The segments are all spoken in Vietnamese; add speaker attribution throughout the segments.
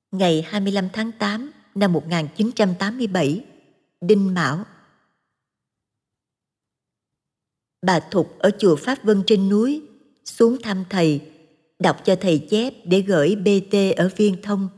Speaker 1: Ngày 25 tháng 8 năm 1987, Đinh Mão. Bà Thục ở chùa Pháp Vân trên núi xuống thăm thầy, đọc cho thầy chép để gửi BT ở Viên Thông.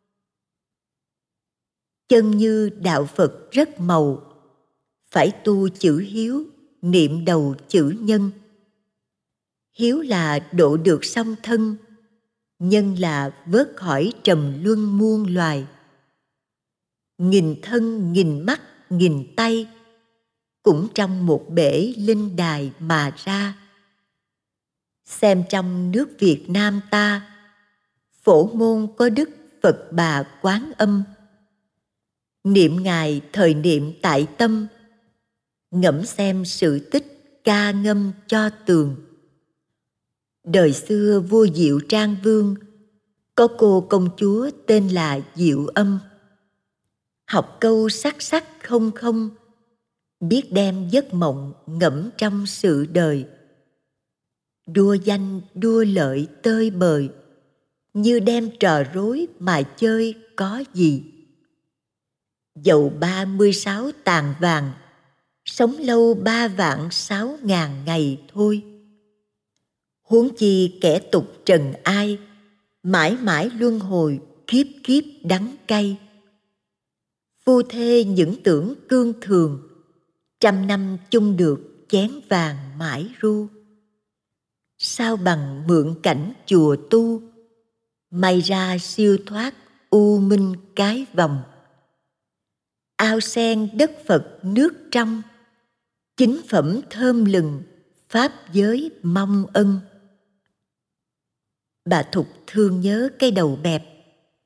Speaker 1: Chân như đạo Phật rất màu, phải tu chữ hiếu, niệm đầu chữ nhân. Hiếu là độ được song thân, nhân là vớt khỏi trầm luân muôn loài. Nghìn thân, nghìn mắt, nghìn tay, cũng trong một bể linh đài mà ra. Xem trong nước Việt Nam ta, phổ môn có đức Phật Bà Quán Âm. Niệm Ngài thời niệm tại tâm, ngẫm xem sự tích ca ngâm cho tường. Đời xưa vua Diệu Trang Vương có cô công chúa tên là Diệu Âm. Học câu sắc sắc không không, biết đem giấc mộng ngẫm trong sự đời. Đua danh đua lợi tơi bời, như đem trò rối mà chơi có gì. Dầu 36 tàn vàng, sống lâu 3.006.000 ngày thôi. Huống chi kẻ tục trần ai, mãi mãi luân hồi kiếp kiếp đắng cay. Phu thê những tưởng cương thường, 100 năm chung được chén vàng mãi ru. Sao bằng mượn cảnh chùa tu, may ra siêu thoát u minh cái vòng. Ao sen đất Phật nước trong, chính phẩm thơm lừng pháp giới mong ân. Bà Thục thương nhớ cái đầu bẹp